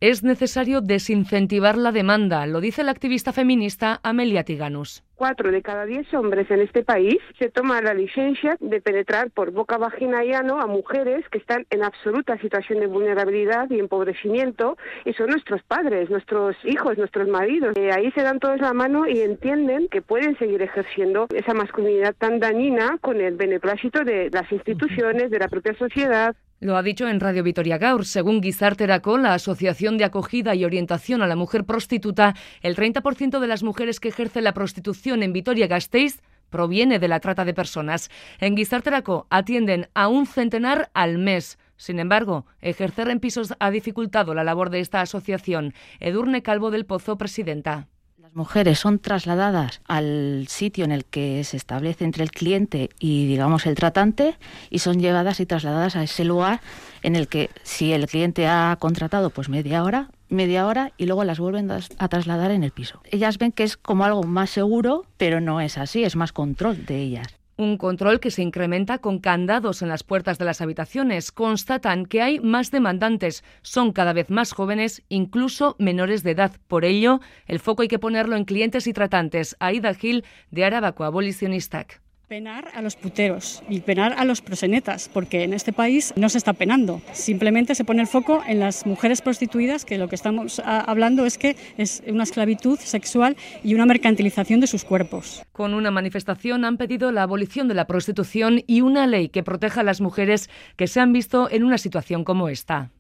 Es necesario desincentivar la demanda, lo dice la activista feminista Amelia Tiganus. 4 de cada 10 hombres en este país se toman la licencia de penetrar por boca, vagina y ano a mujeres que están en absoluta situación de vulnerabilidad y empobrecimiento, y son nuestros padres, nuestros hijos, nuestros maridos. Ahí se dan todos la mano y entienden que pueden seguir ejerciendo esa masculinidad tan dañina con el beneplácito de las instituciones, de la propia sociedad. Lo ha dicho en Radio Vitoria Gaur. Según Gizarterako, la Asociación de Acogida y Orientación a la Mujer Prostituta, el 30% de las mujeres que ejercen la prostitución en Vitoria-Gasteiz proviene de la trata de personas. En Gizarterako atienden a un centenar al mes. Sin embargo, ejercer en pisos ha dificultado la labor de esta asociación. Edurne Calvo del Pozo, presidenta. Las mujeres son trasladadas al sitio en el que se establece entre el cliente y, digamos, el tratante, y son llevadas y trasladadas a ese lugar en el que, si el cliente ha contratado, pues media hora, y luego las vuelven a trasladar en el piso. Ellas ven que es como algo más seguro, pero no es así, es más control de ellas. Un control que se incrementa con candados en las puertas de las habitaciones. Constatan que hay más demandantes, son cada vez más jóvenes, incluso menores de edad. Por ello, el foco hay que ponerlo en clientes y tratantes. Aida Gil, de Arabako Abolicionistak. Penar a los puteros y penar a los proxenetas, porque en este país no se está penando. Simplemente se pone el foco en las mujeres prostituidas, que lo que estamos hablando es que es una esclavitud sexual y una mercantilización de sus cuerpos. Con una manifestación han pedido la abolición de la prostitución y una ley que proteja a las mujeres que se han visto en una situación como esta.